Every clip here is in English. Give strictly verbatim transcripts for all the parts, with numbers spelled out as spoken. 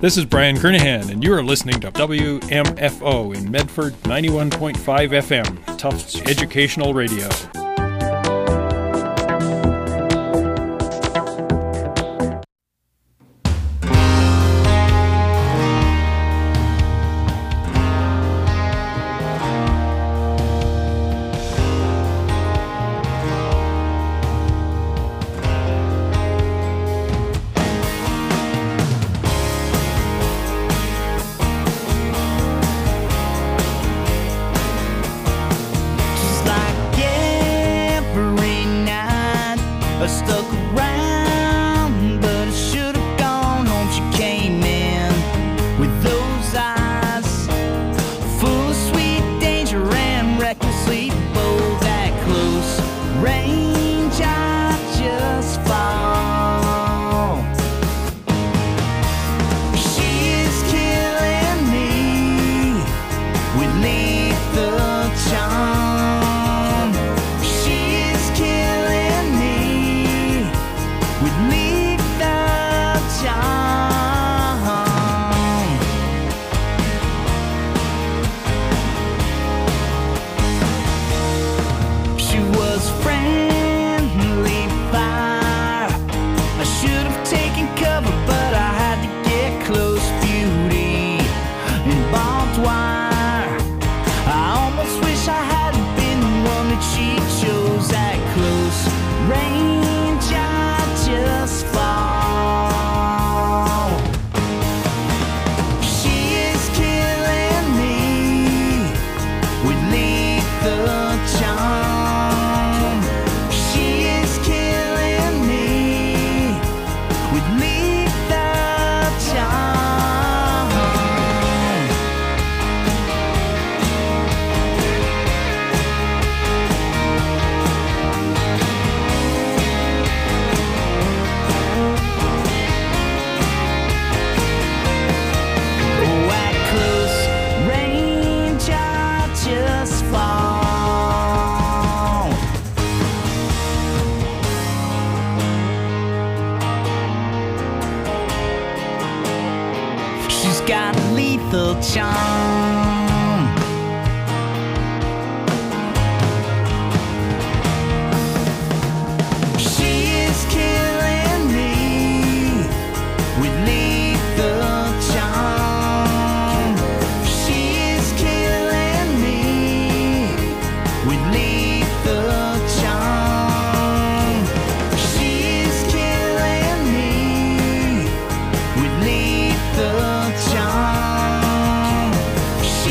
This is Brian Kernahan, and you are listening to W M F O in Medford, ninety-one point five F M, Tufts Educational Radio. Charm.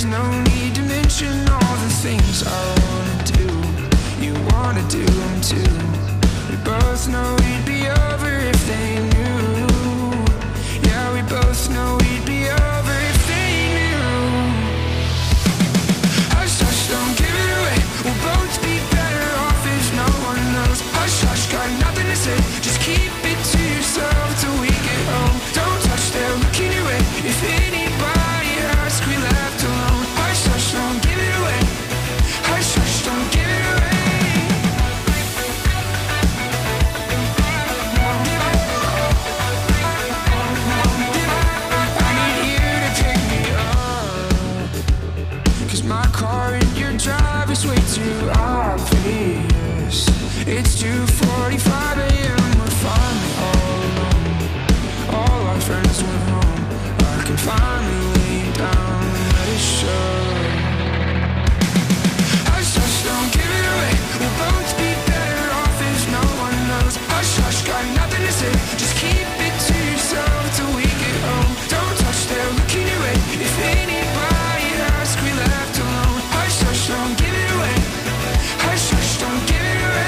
there's no need to mention all the things I wanna do. You wanna do them too. We both know we'd be over if they knew. Yeah, we both know we'd be over if they knew. Hush, hush, don't give it away. We'll both be better off if no one knows. Hush, hush, got nothing to say. Just keep it to yourself till we get home. Don't touch, they're looking your way. If anybody asks, we left alone. Hush, hush, don't give it away. Hush, hush, don't give it away. I need you to pick me up, 'cause my car in your drive is way too obvious. It's two forty-five a m, we're finally all alone. All our friends went home. I can finally lay down and let it show. Hush, hush, don't give it away. We'll both be better off if no one knows. Hush, hush, got nothing to say. Just keep it to yourself till we get home. Don't touch, they're looking your way. If anybody asks, we left alone. Hush, hush, don't give it away. Hush, hush, don't give it away.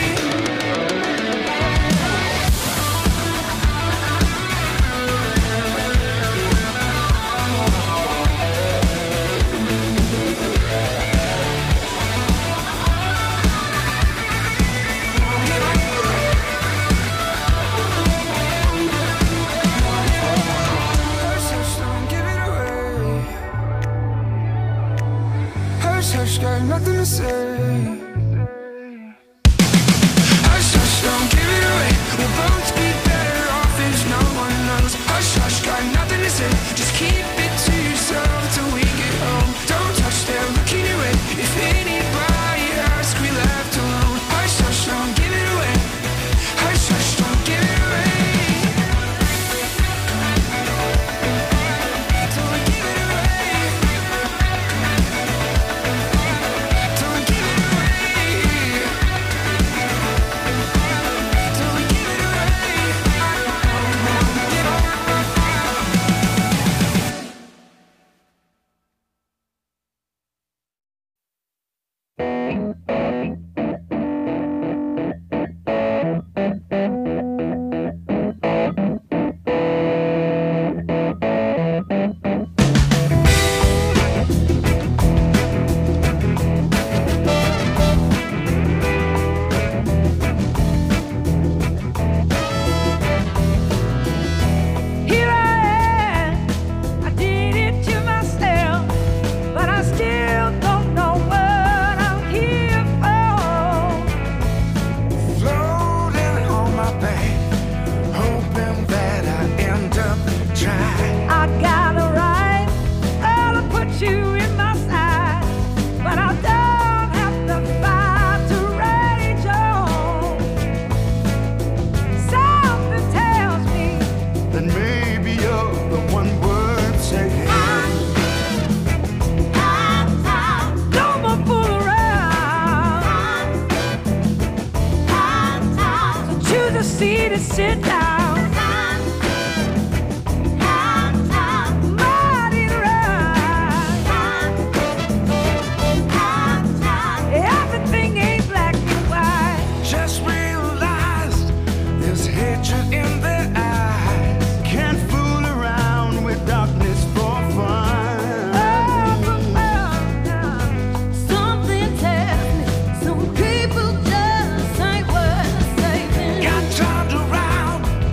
Hush, hush, don't give it away. Hush, hush, got nothing to say. Hush, hush, don't give it away. We'll both be better off if no one knows. Hush, hush, got nothing to say. Just keep it to yourself till we get home. Don't touch, they're looking your way. If anybody asks, we left alone. Hush, hush, don't give it away. Hush, hush, don't give it away. Don't give it away. Don't give it away. Don't give it away. Here I am, I did it to myself, but I still don't know what I'm here for. Floating on my back, hoping that I end up trying. I got a right, oh, to put you in my side, but I don't have to fight to rage on. Something tells me Then maybe you're the one worth saying. no more fool around. So choose a seat and sit down. Mighty right. Everything ain't black and white. Just realized there's hatred in their eyes. Can't fool around with darkness for fun. Something tells me some people just ain't worth saving. Got turned around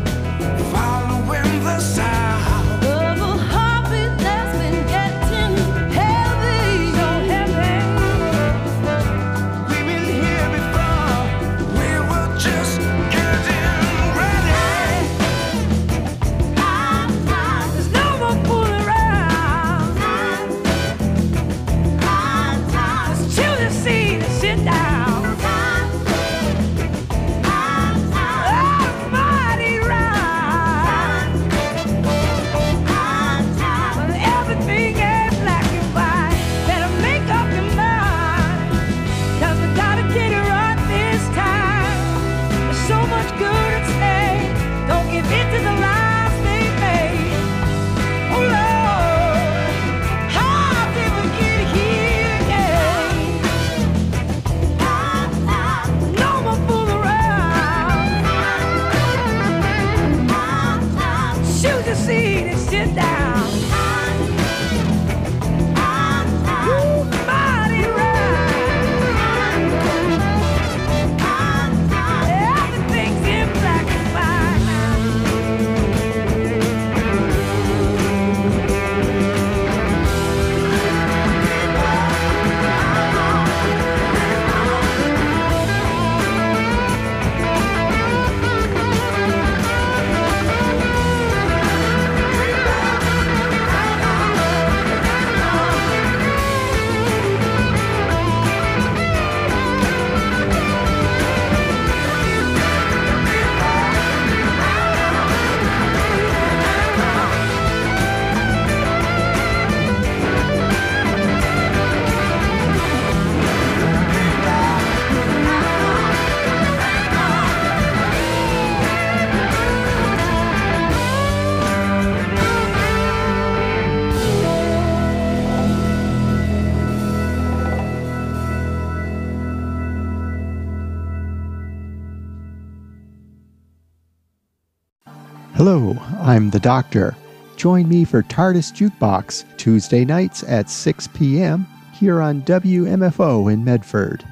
Hello, I'm the Doctor. Join me for TARDIS Jukebox, Tuesday nights at six p.m. here on W M F O in Medford.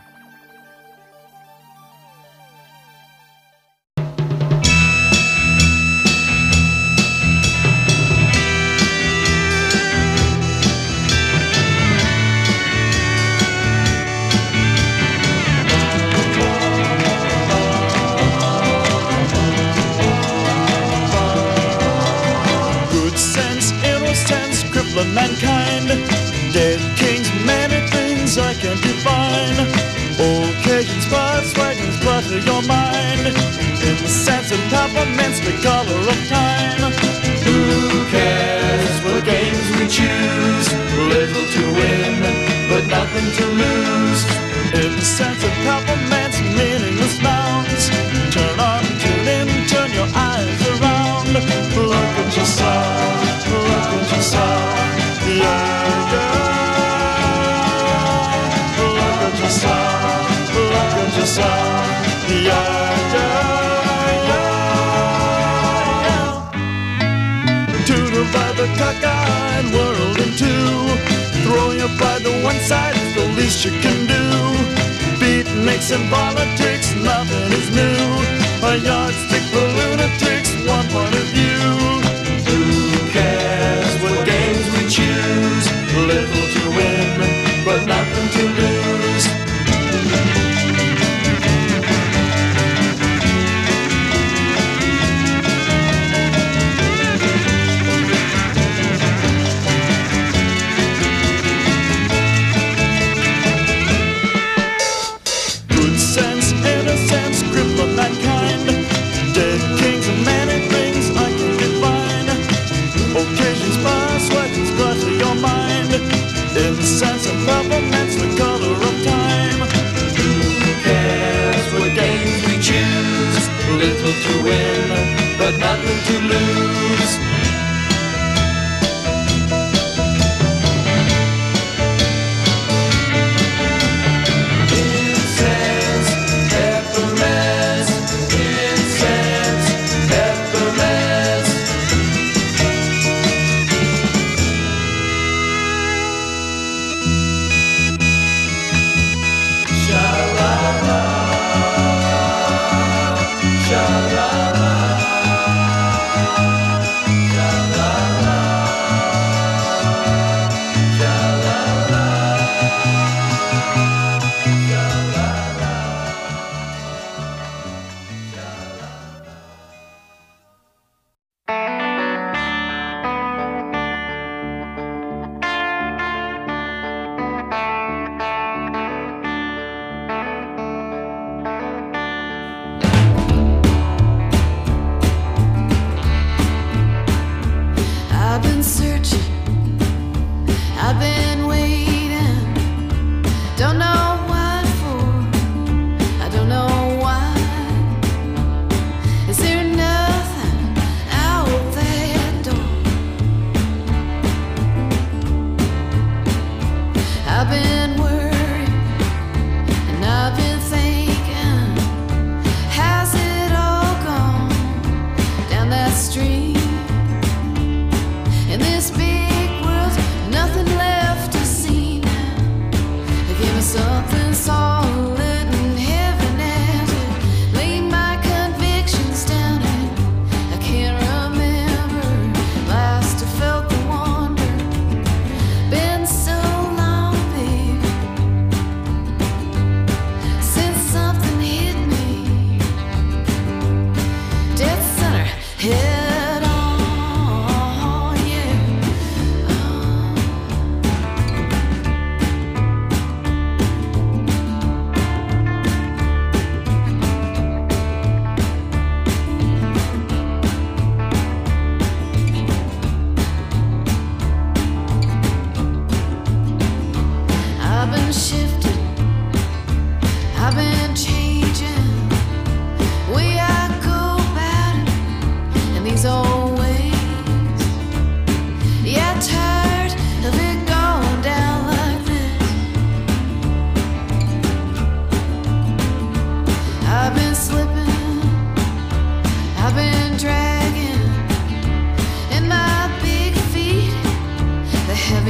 Mankind, dead kings, many things I can define. Occasions, spots, wagons, butter your mind. In the sense of peppermints, the color of time. Who cares what games we choose? Little to win, but nothing to lose. In the sense of peppermints, meaningless nouns. Turn on, tune in, turn your eyes around. Look at yourself, look at yourself. Yeah, yeah. Look at yourself, look at yourself. Yeah, yeah, yeah. To divide the cockeyed world in two. Throw your pride to one side is the least you can do. Beatniks and politics, nothing is new. A yardstick for lunatics, one point of view. Who cares what games we choose? Little to win, but nothing to lose. Good sense, innocence, cripple mankind. Dead kings and many things I can define. Occasions pass, legends clutter your mind. In the sense of peppermints, the color of time. Who cares what games we choose? Little to win, but nothing to lose. Incense, peppermints, incense, peppermints. I've been searching, I've been waiting. Don't know what for, I don't know why. Is there nothing out that door? I've been worried and I've been thinking, has it all gone down that street? In this big world, nothing left to see now. Give me something solid and heavy-handed. Lay my convictions down and I can't remember last I felt the wonder. Been so long, baby, since something hit me. Dead center, head on. I've been shifting, I've been changing. Way I go about it in these old ways. Yeah, tired of it going down like this. I've been slipping, I've been dragging.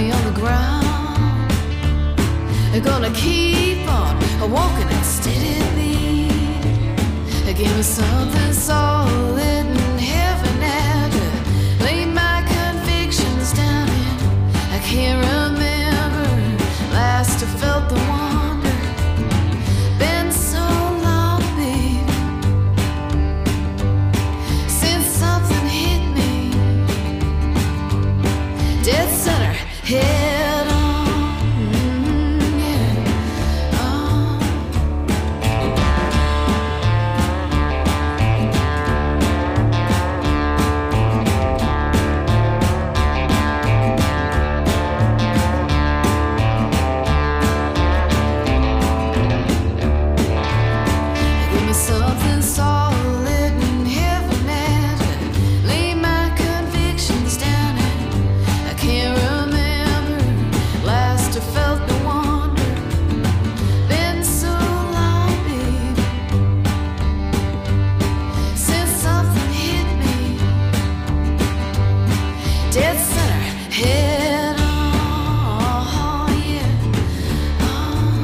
me on the ground. I'm gonna keep on walking at steady beat. Give me something solid and heavy now to lay my convictions down in. I can't remember last I felt the wonder. Been so long, baby, since something hit me dead center head on. Mm, yeah. Oh. Give me something solid and heavy now to lay my convictions down in. I can't remember last I felt the wonder. Been so long, baby, since something hit me dead center head on. Yeah. Oh.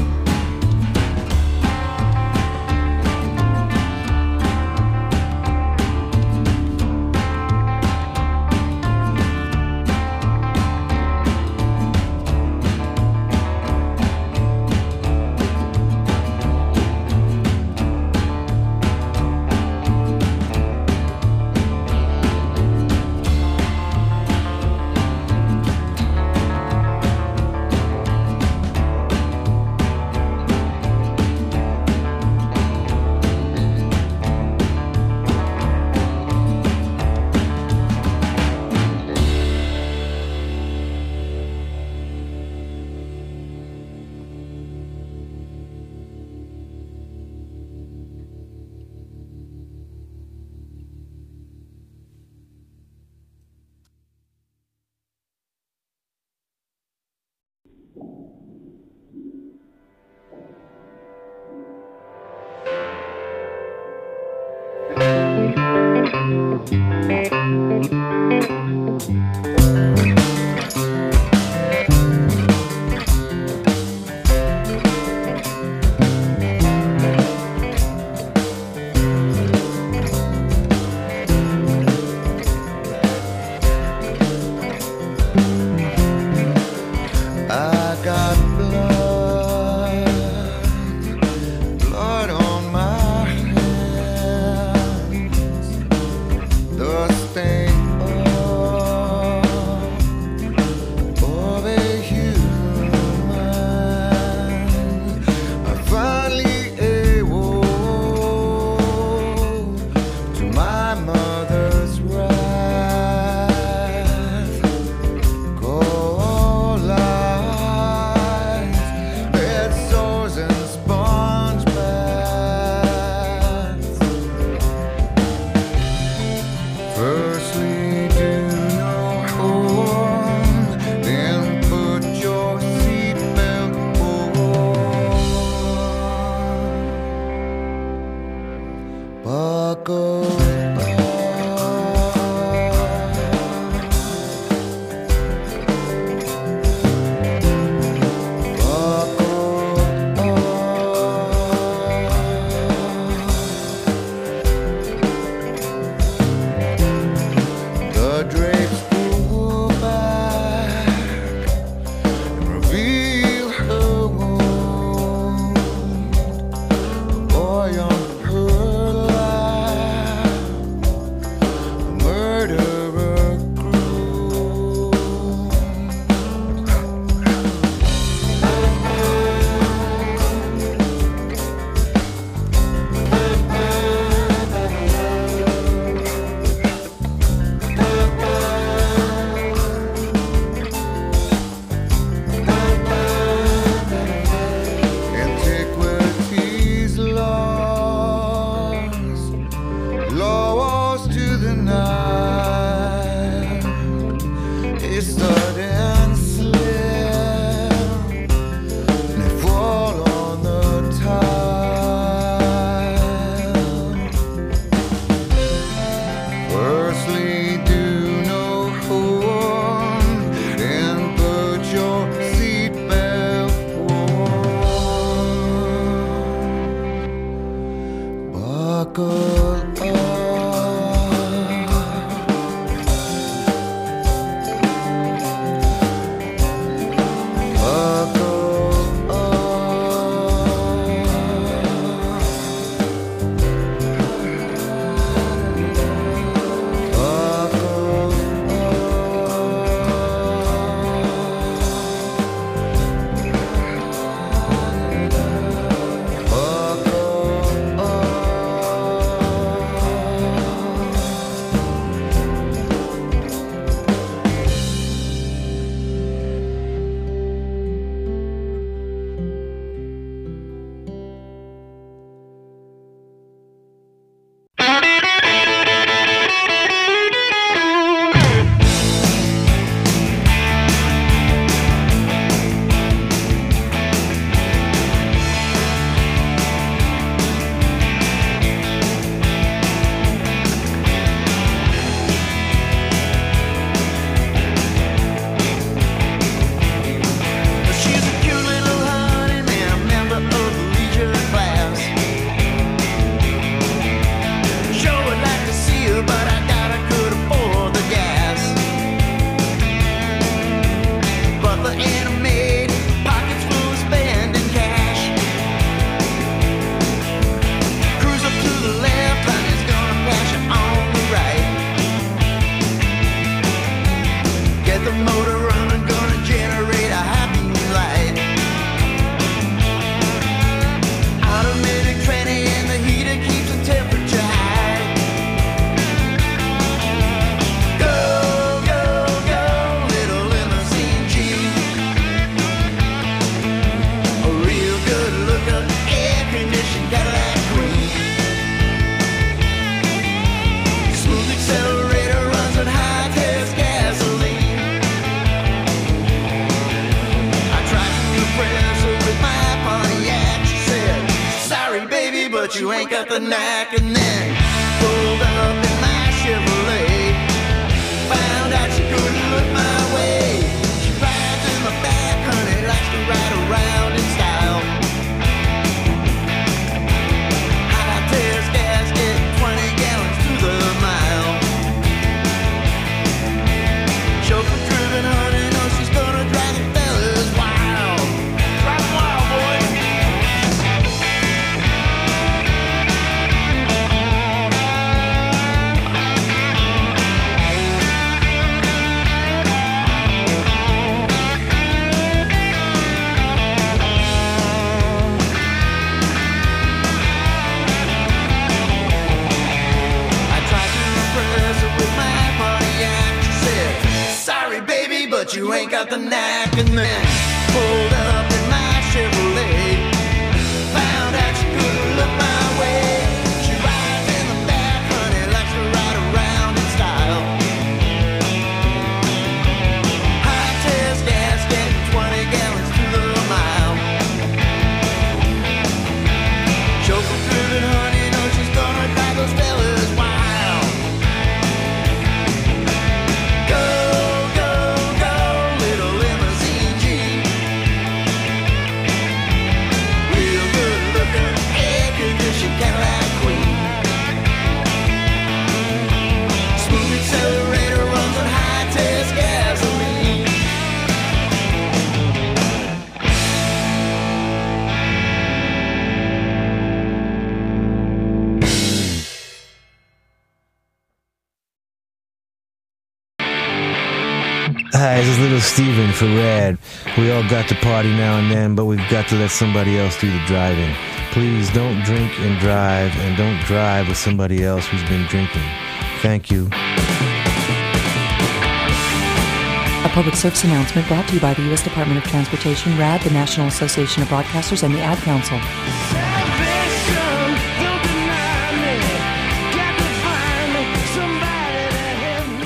I got blood, blood on my hands, the stain of and a maid, pockets full of spending cash. Cruise up to the left, and it's gonna pass you on the right. Get the motor running, gonna generate a happy light. Automatic tranny and the heater keeps the temperature high. Go, go, go, little limousine Jeep. A real good looking air-conditioned Cadillac Queen. Smooth accelerator runs on high-test gasoline. I tried to impress her with my Pontiac. She said, sorry baby, but you ain't got the knack. And then pulled up in my Chevrolet. Found out she couldn't look my way. She rides in the back, honey, likes to ride around in style. High test gas, get twenty gallons to the mile. Chauffeur driven, honey, knows she's gonna drive the fellas wild. Drive wild, boy. I tried to impress her with my Pontiac. She said, sorry baby, but you ain't got the knack. And then pulled up in my Chevrolet. Found out she couldn't look my way. She rides in the back, honey, likes to ride around in style. High test gas, getting twenty gallons to the mile. Chauffeur driven, honey, knows she's gonna drive those fellas wild. Go, go, go, little limousine Jeep. Real good looking, air-conditioned Cadillac Queen. Smooth accelerator runs on high-test gasoline. Hi, this is Little Steven for Rad. We all got to party now and then, but we've got to let somebody else do the driving. Please don't drink and drive, and don't drive with somebody else who's been drinking. Thank you. A public service announcement brought to you by the U S Department of Transportation, RAD, the National Association of Broadcasters, and the Ad Council. Salvation, don't deny me. Got to find me somebody to help me.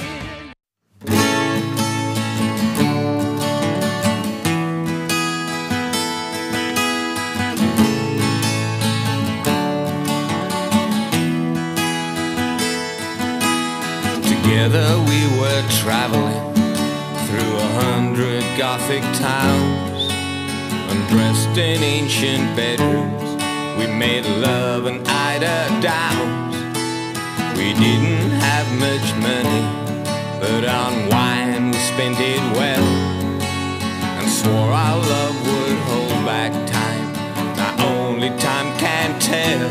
Together we were traveling through a hundred Gothic towns, undressed in ancient bedrooms. We made love and eider downs. We didn't have much money, but on wine we spent it well, and swore our love would hold back time. Now only time can tell,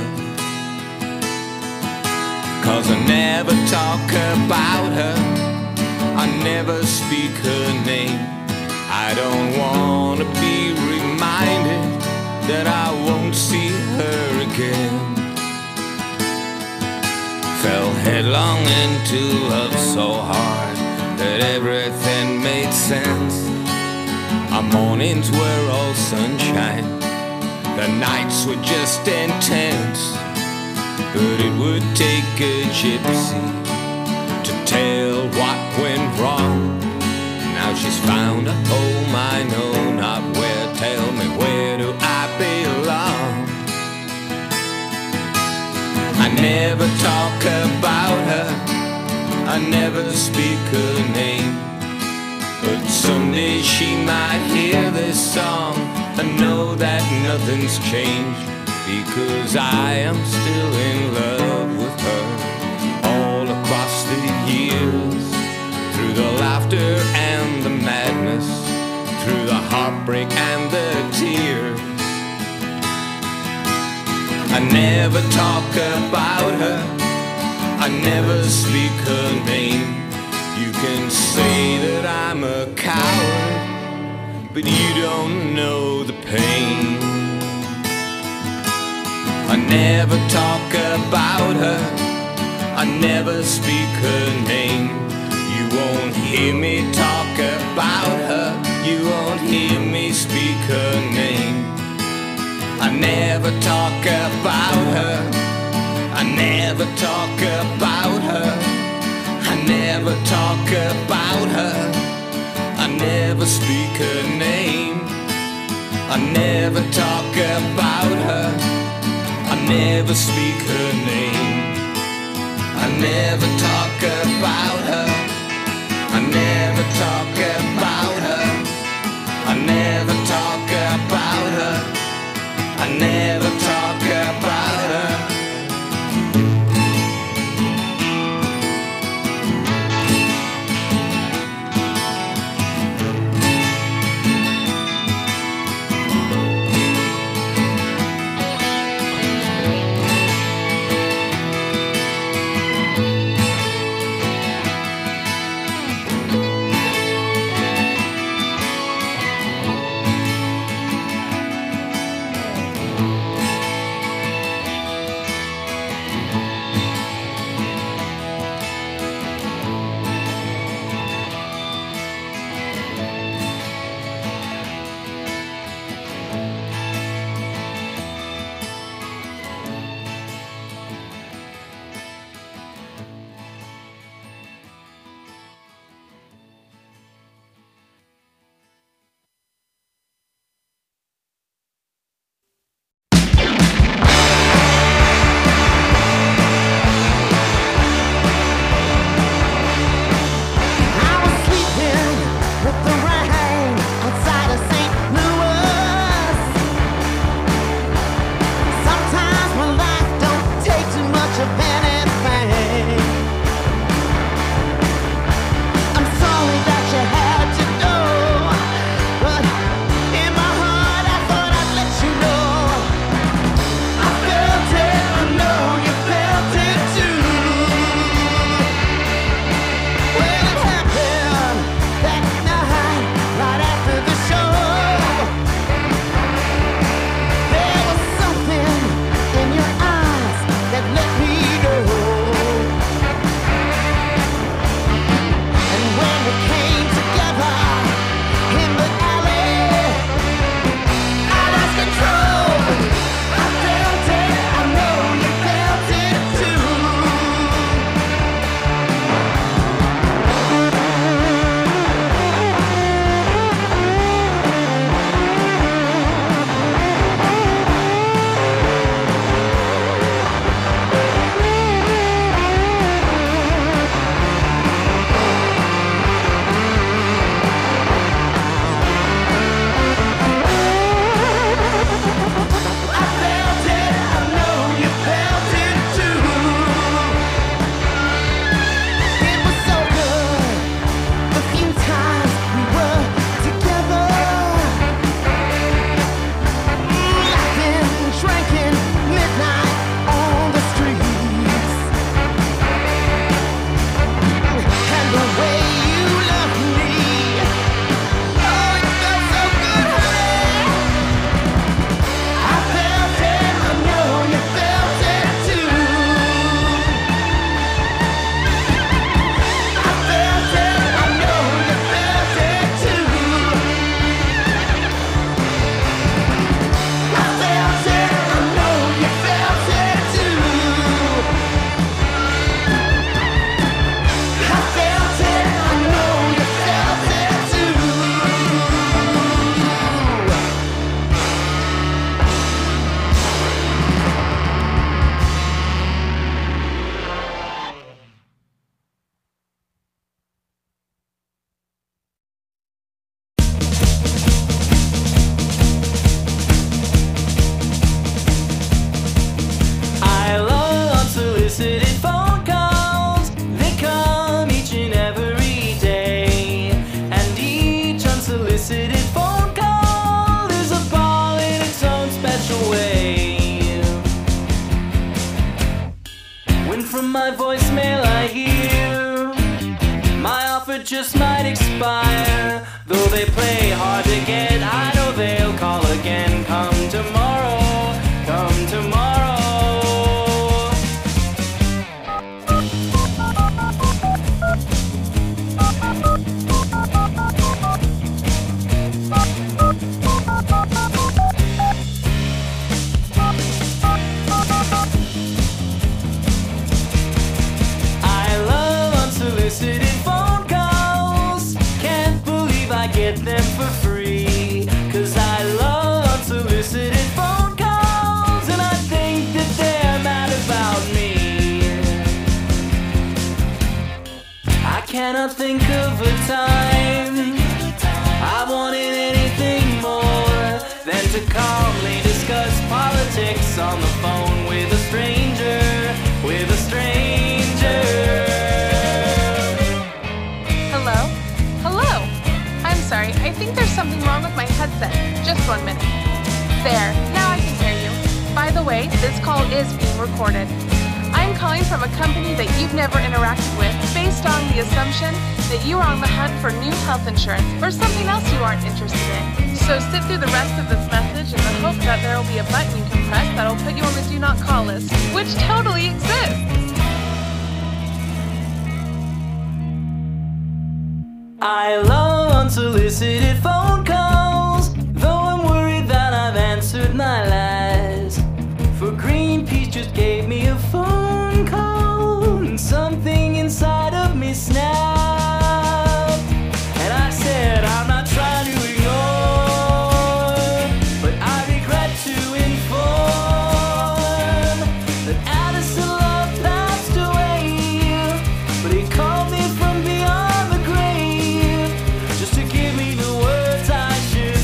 'cause I never talk about her, I never speak her name. I don't wanna be reminded that I won't see her again. Fell headlong into love so hard that everything made sense. Our mornings were all sunshine, the nights were just intense. But it would take a gypsy to tell what went wrong. Now she's found a home I know not where. Tell me, where do I belong? I never talk about her, I never speak her name. But someday she might hear this song and know that nothing's changed, because I am still in love with her. All across the years, through the laughter and the madness, through the heartbreak and the tears. I never talk about her, I never speak her name. You can say that I'm a coward, but you don't know the pain. I never talk about her, I never speak her name. You won't hear me talk about her, you won't hear me speak her name. I never talk about her, I never talk about her, I never talk about her, I never speak her name. I never talk about her, I never speak her name. I never talk about her, I never talk about her, I never talk about her, I never talk about her. just might expire. Though they play hard to get, I know they'll call again. Come tomorrow, come tomorrow. I love unsolicited phone calls. Can't believe I get them for free. Cause I love unsolicited phone calls. And I think that they're mad about me. I cannot think of a time I wanted anything more than to calmly discuss politics on the phone with a stranger, with a stranger. Hello? Hello? I'm sorry, I think there's something wrong with my headset. Just one minute. There, now I can hear you. By the way, this call is being recorded. I'm calling from a company that you've never interacted with based on the assumption that you are on the hunt for new health insurance or something else you aren't interested in. So sit through the rest of this message in the hope that there will be a button you can press that'll put you on the do not call list, which totally exists. I love unsolicited phone calls, though I'm worried that I've answered my lies. For Greenpeace just gave me a phone call, and something inside of me snapped. And I said, I'm not trying to ignore, but I regret to inform that Addison Love passed away. But he called me from beyond the grave just to give me the words I should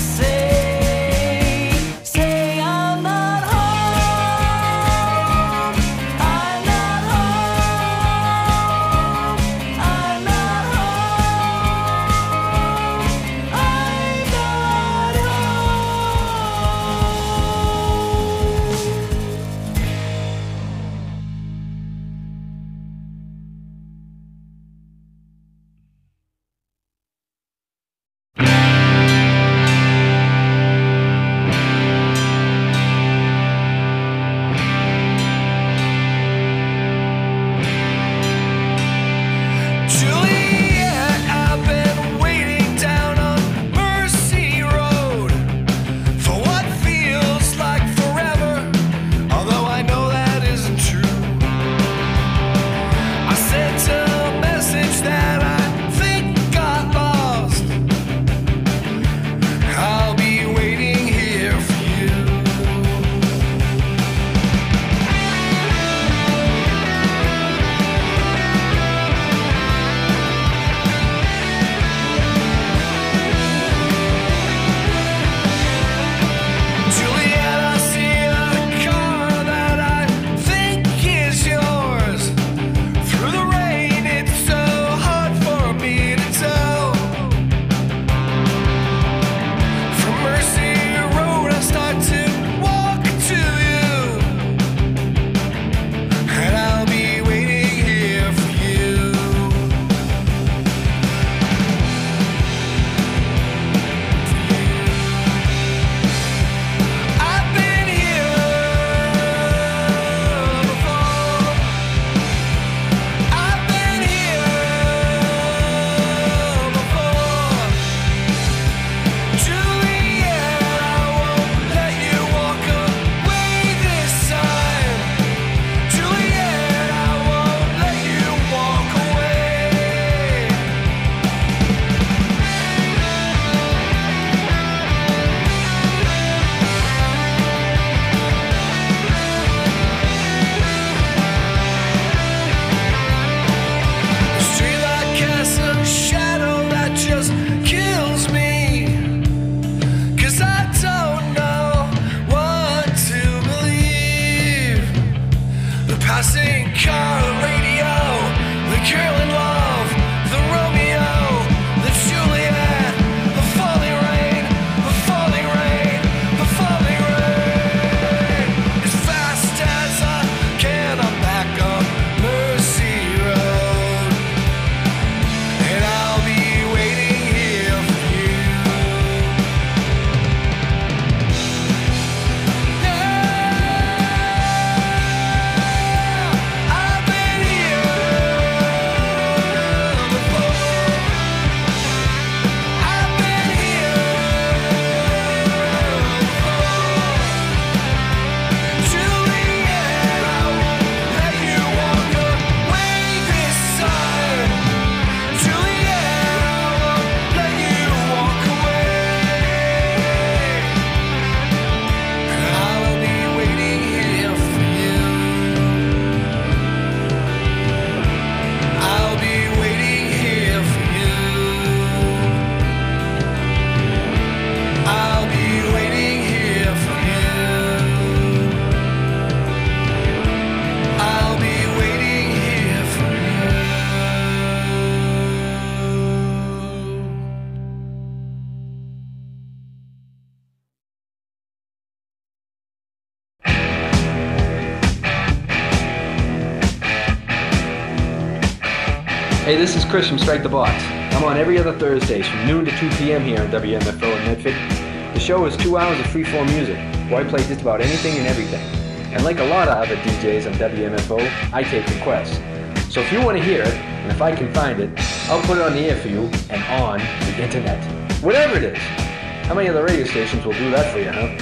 Hey, this is Chris from Strike the Box. I'm on every other Thursdays from noon to two p.m. here on W M F O in Medford. The show is two hours of free-form music, where I play just about anything and everything. And like a lot of other D Js on W M F O, I take requests. So if you want to hear it, and if I can find it, I'll put it on the air for you and on the internet. Whatever it is. How many other radio stations will do that for you, huh?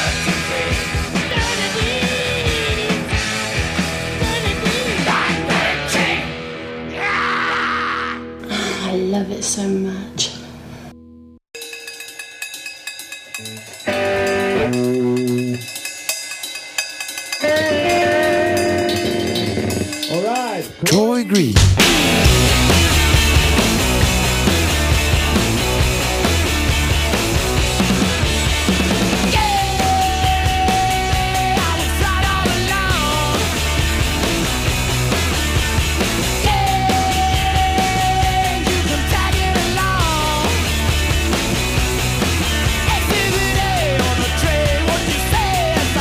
I love it so much. All right. Troy Green.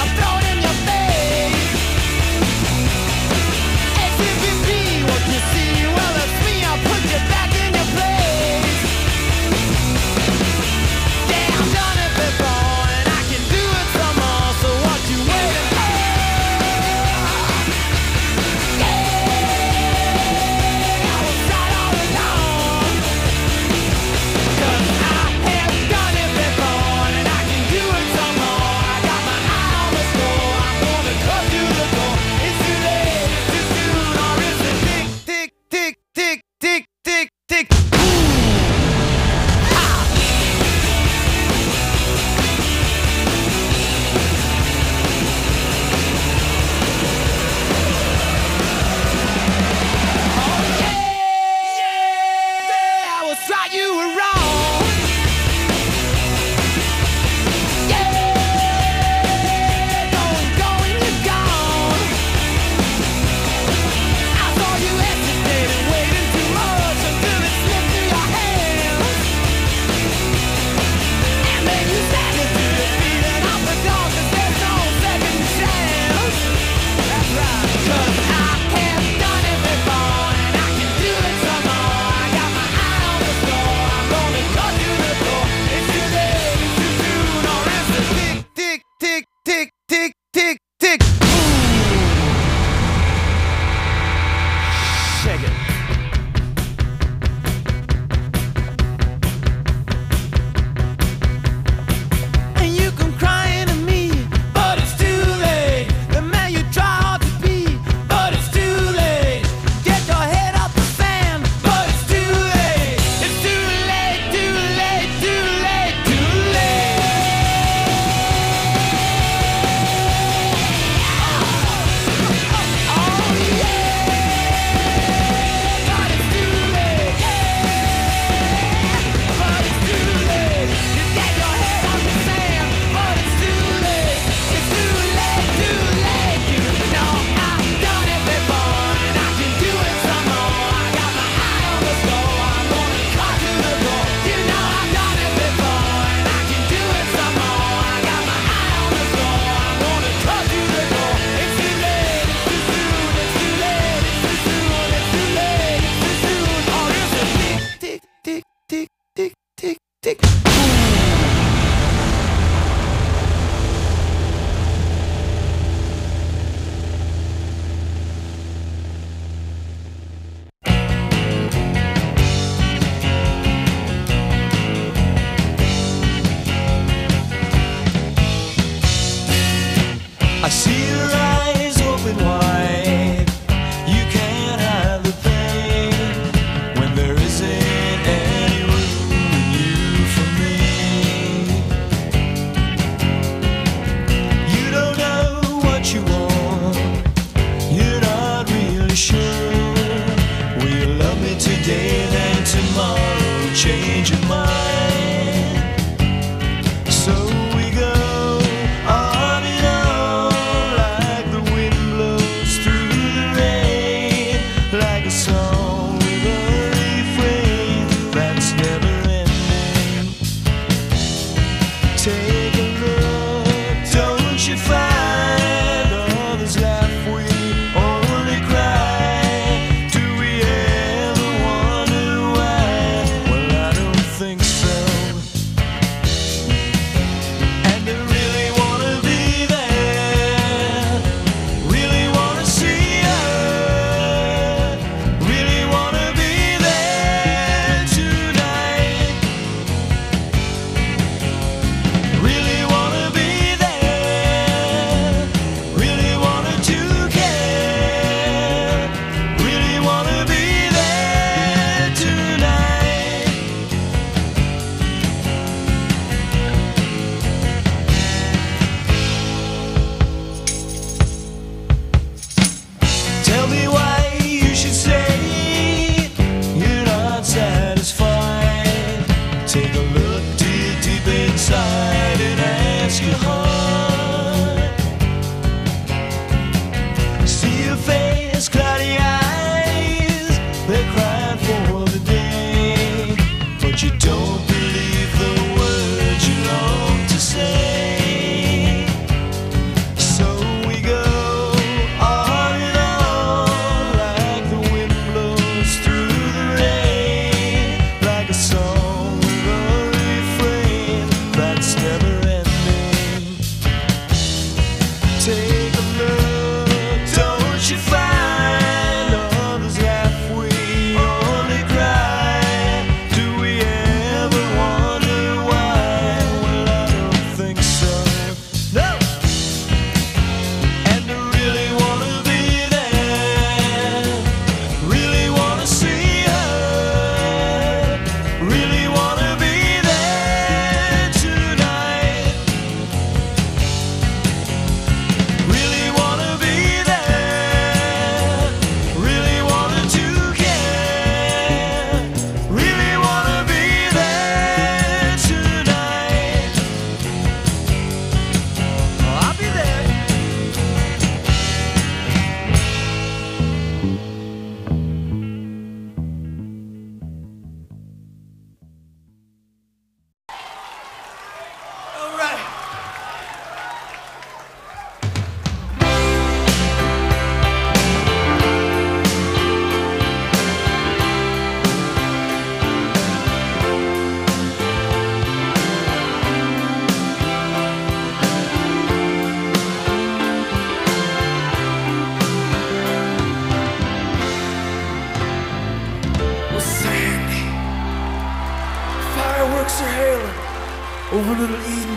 See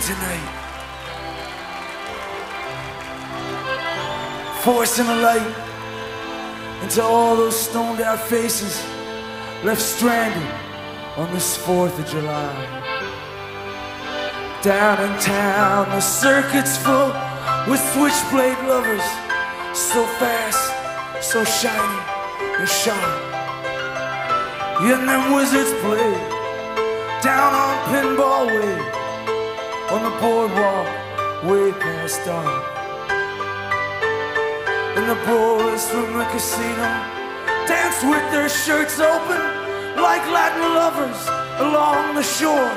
tonight. Forcing a light into all those stoned out faces left stranded on this fourth of July. Down in town, the circuit's full with switchblade lovers, so fast, so shiny and sharp. And them wizards play down on Pinball Way, on the boardwalk, way past dark. And the boys from the casino dance with their shirts open like Latin lovers along the shore,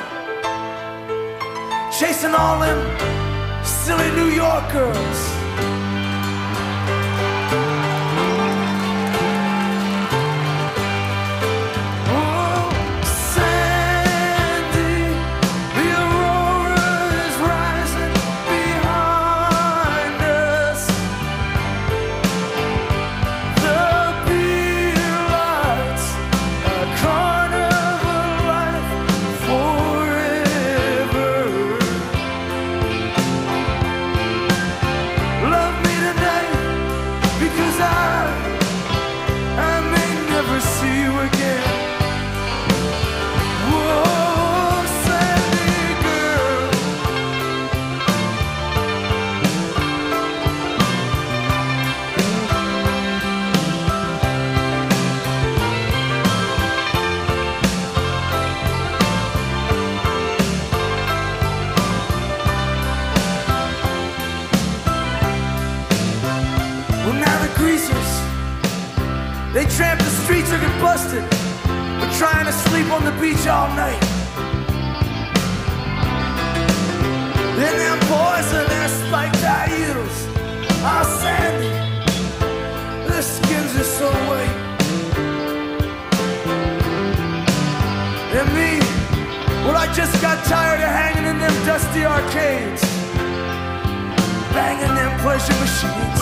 chasing all them silly New York girls. They tramp the streets or get busted for trying to sleep on the beach all night. Then them boys and their spiked high heels are sandy, their skins are so white. And me, well, I just got tired of hanging in them dusty arcades, banging them pleasure machines,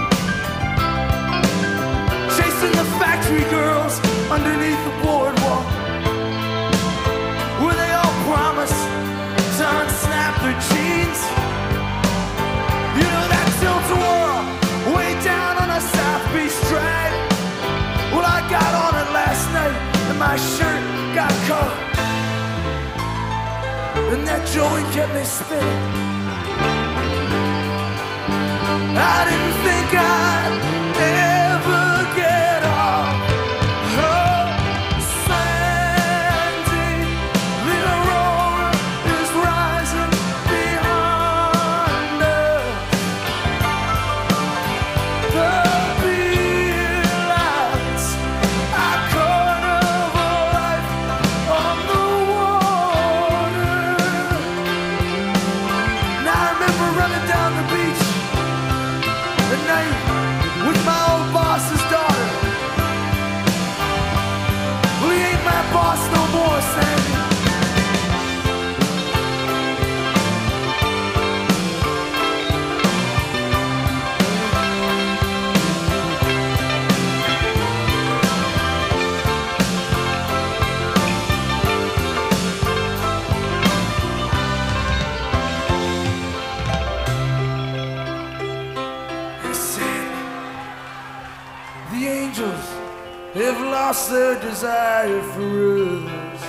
chasing the factory girls underneath the boardwalk, where they all promise to unsnap their jeans. You know that tilt-a-whirl way down on a South Beach drag? Well, I got on it last night and my shirt got caught, and that joint kept me spinning. I didn't think I'd ever get off. Oh, Sandy, the aurora is rising behind us. The beer lights are carnival life on the water. Now I remember running down the beach at night with my old boss's daughter. Well, he ain't my boss no more, Sandy. The angels have lost their desire for us.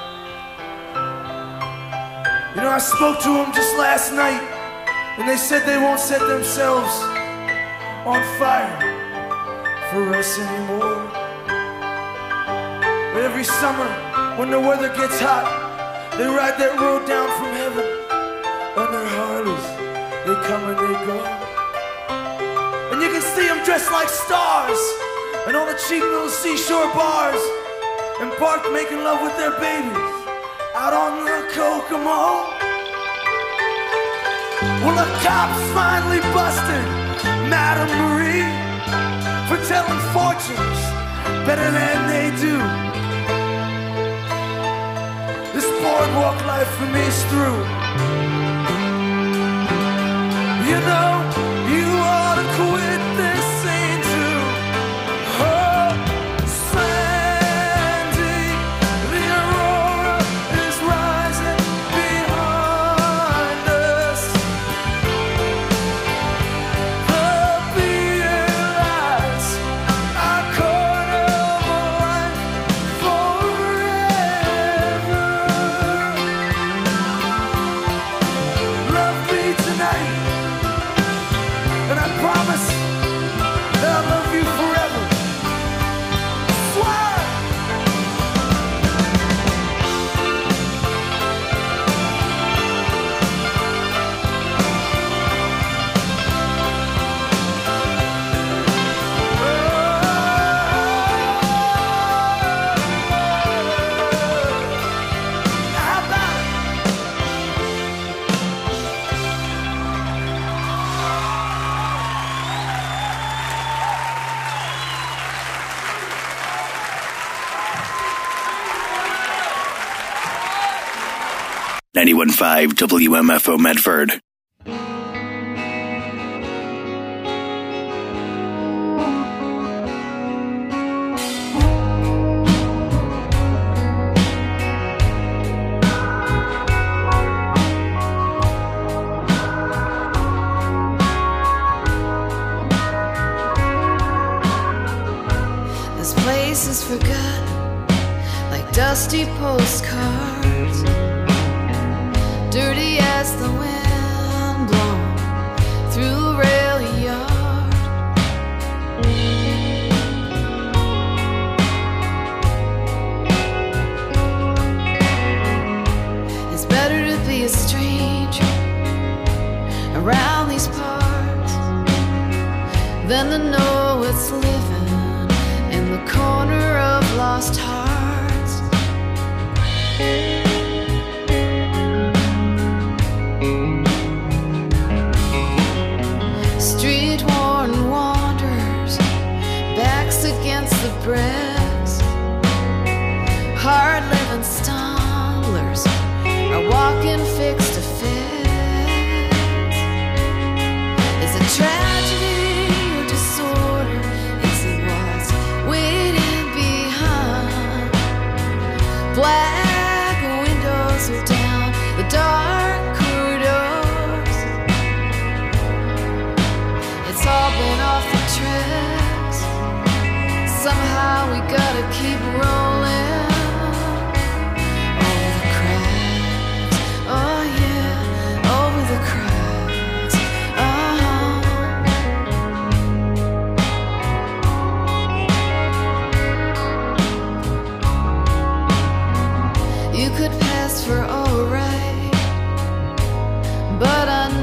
You know, I spoke to them just last night, and they said they won't set themselves on fire for us anymore. But every summer, when the weather gets hot, they ride that road down from heaven on their Harleys. They come and they go. And you can see them dressed like stars and all the cheap little seashore bars, and parked making love with their babies out on the Kokomo. Well, the cops finally busted Madame Marie for telling fortunes better than they do. This boardwalk life for me is through. You know, you ought to quit this scene too. Oh, Sandy, the aurora is rising behind love me tonight, and I promise that I'll love you forever. Swear. ninety-one point five W M F O Medford. This place is forgotten, like dusty postcards, dirty as the wind blown through a rail yard. It's better to be a stranger around these parts than to know it's living in the corner of lost hearts.